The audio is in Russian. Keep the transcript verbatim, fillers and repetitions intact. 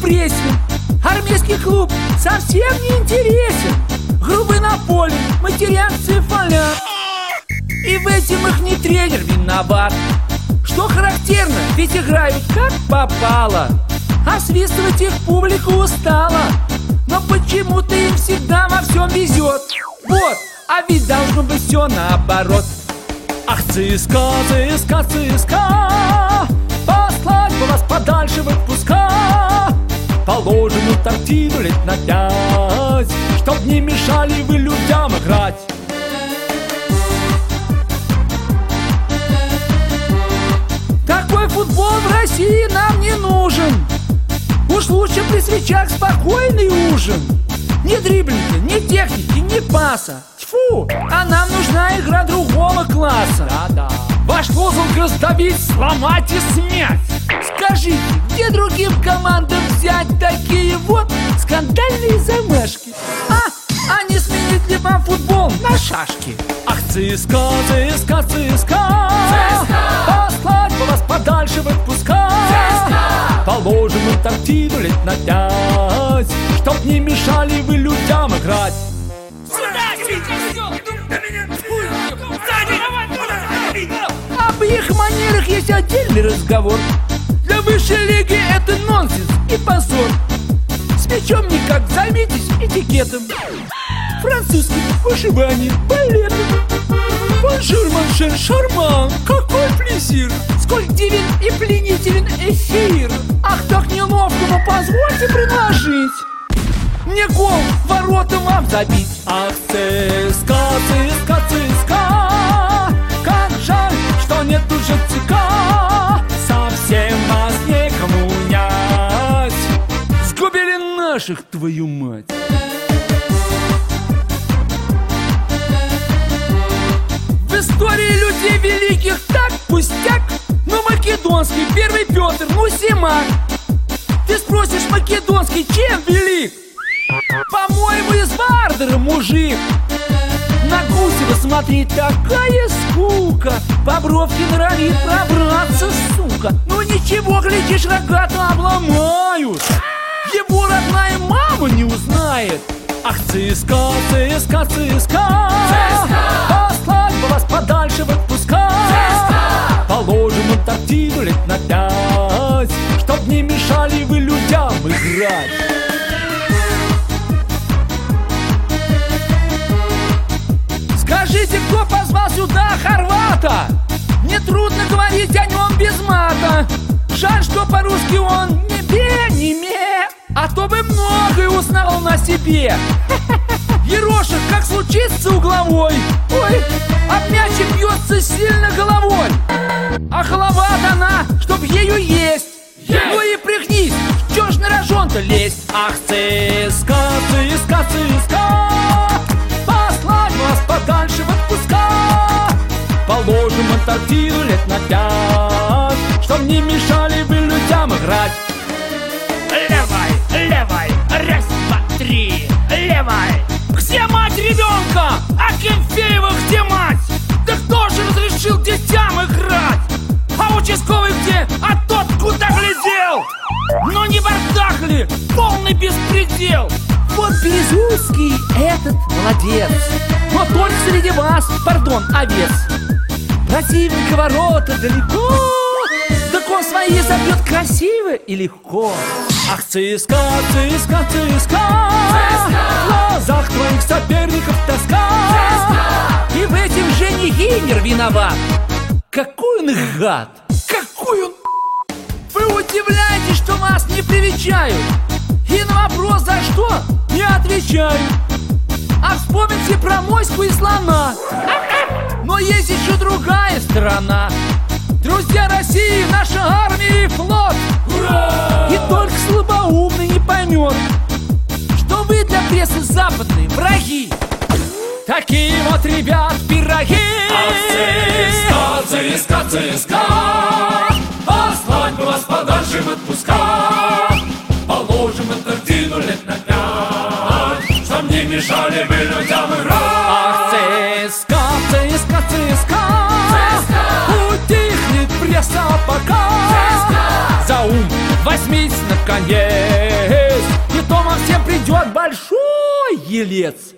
прессинг. Армейский клуб совсем не интересен. Грубый на поле, материакции фалят. И в этом их не тренер виноват. Что характерно, ведь играют как попало. А свистывать их публика устала. Но почему-то им всегда во всем везет. Вот, а ведь должно быть все наоборот. Ах, ЦСКА, ЦСКА, ЦСКА, послать бы вас подальше в отпуска. Положим Антарктиду лет на пять, чтоб не мешали вы людям играть. Такой футбол в России нам не нужен. Уж лучше при свечах спокойный ужин. Ни дриблинга, ни техники, ни паса. Тьфу, а нам нужна игра другого класса. Да-да. Ваш лозунг раздавить, сломать и смять. Скажите, где другим командам взять такие вот скандальные замашки? А, а не сменить ли вам футбол на шашки? Ах, ЦСКА, ЦСКА, ЦСКА, послать бы вас подальше в отпуска. Положим Антарктиду лет на пять, чтоб не мешали вы людям играть. Об их манерах есть отдельный разговор. Для высшей лиги это нонсенс и позор. С мячом никак, займитесь этикетом. Французский вышивание, балет. Бонжур, маншер, шарман, какой плезир. Сколь дивен и пленителен эфир. Ах, так неловко, но позвольте предложить мне гол в ворота вам забить. Ах, ЦСКА, ЦСКА, ЦСКА, как жаль, что нет уже ЦКА. Совсем вас некому унять. Сгубили наших, твою мать. В истории людей великих так пустяк. Но македонский первый Петр, ну Симак. Ты спросишь, македонский чем велик? По-моему, из Вардера мужик. На Гусева смотреть такая скука. По бровке норовит пробраться, сука. Ну ничего, глядишь, рогато обломают. Его родная мама не узнает. Ах, ЦСКА, ЦСКА, ЦСКА, послать бы вас подальше в отпуска. Положим Антарктиду лет на пять, чтоб не мешали вы людям играть. Скажите, кто позвал сюда хорвата? Мне трудно говорить о нем без мата. Жаль, что по-русски он не бе, не ме, а то бы многое узнал на себе. Ерошек, как случится угловой, ой, об мячик бьется сильно головой. А голова дана, чтоб ею есть. Есть. Ну и пригнись, чё ж на рожон-то лезть? Ах, ЦСКА, ЦСКА, ЦСКА, послать вас подальше в отпуска. Положим Антарктиду лет на пять, чтоб не мешали вы людям играть. Левай, левай, раз, два, три, левай. Где мать ребенка? А Кенфеева где мать? Да кто же разрешил детям играть? А участковый где? А тот куда глядел? Ну не бардак ли? Полный беспредел. Вот Березутский этот молодец. Но только среди вас, пардон, овец. Противника ворота далеко. Так он свои забьет красиво и легко. Ах, ЦСКА, ЦСКА, ЦСКА, в глазах твоих соперников тоска. И в этом Женя Гинер виноват. Какой он гад! Какой он... Вы удивляетесь, что вас не привечают. И на вопрос за что не отвечают. А вспомните про моську и слона. Но есть еще другая сторона. Друзья России, наша армия и флот. Ура! И только слабоумный не поймет, что вы для прессы западные враги. Такие вот, ребят, пироги. А ЦСКА, ЦСКА, ЦСКА, послать бы вас подальше в отпуска. Положим Антарктиду лет на пять, чтоб не мешали бы людям играть. Ах, ЦСКА, ЦСКА, ЦСКА, утихнет пресса пока. За ум возьмись наконец. идет большой елец.